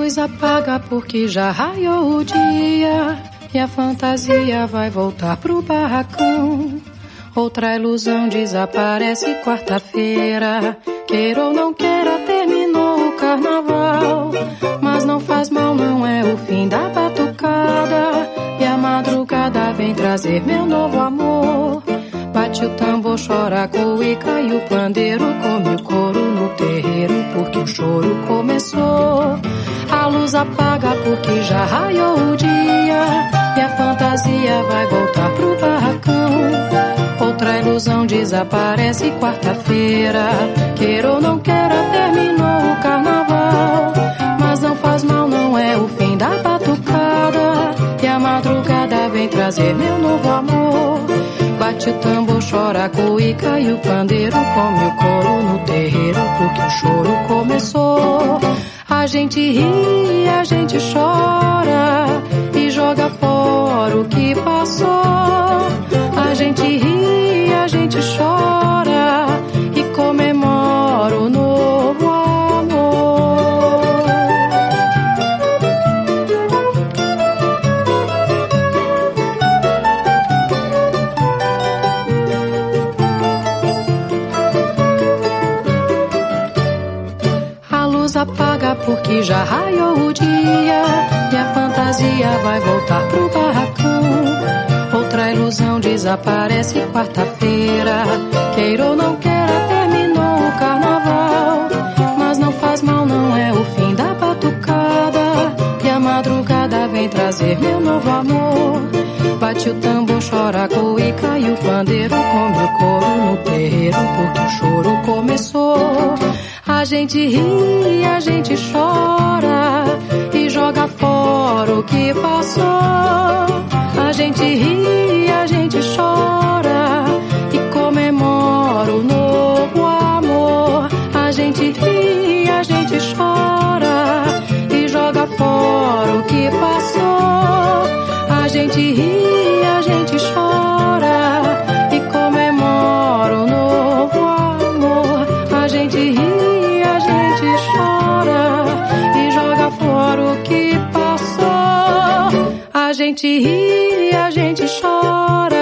luz apaga porque já raiou o dia e a fantasia vai voltar pro barracão. Outra ilusão desaparece quarta-feira. Queira ou não queira, terminou o carnaval. Mas não faz mal, não é o fim da batucada. E a madrugada vem trazer meu novo amor. Bate o tambor, chora a cuíca e o pandeiro come o couro no terreiro, porque o choro começou. A luz apaga porque já raiou o dia e a fantasia vai voltar pro barracão. Outra ilusão desaparece quarta-feira. Queira ou não queira, terminou o carnaval. Mas não faz mal, não é o fim da batucada. E a madrugada vem trazer meu novo amor. Bate o tambor, chora a cuíca e o pandeiro come o couro no terreiro, porque o choro começou. A gente ri, a gente chora e joga fora o que passou. A gente ri, a gente chora e comemora o novo amor. A luz apaga porque já raiou o dia e a fantasia vai voltar pro barracão. Outra ilusão desaparece quarta-feira. Queira ou não queira, terminou o carnaval. Mas não faz mal, não é o fim da batucada. E a madrugada vem trazer meu novo amor. Bate o tambor, chora a cuíca e o pandeiro come o couro no terreiro, porque o choro começou. A gente ri, a gente chora e joga fora o que passou. A gente ri, a gente chora e comemora o novo amor. A gente ri, a gente chora e joga fora o que passou. A gente ri, a gente chora e comemora o novo amor. A gente ri, a gente chora e joga fora o que passou. A gente ri, a gente chora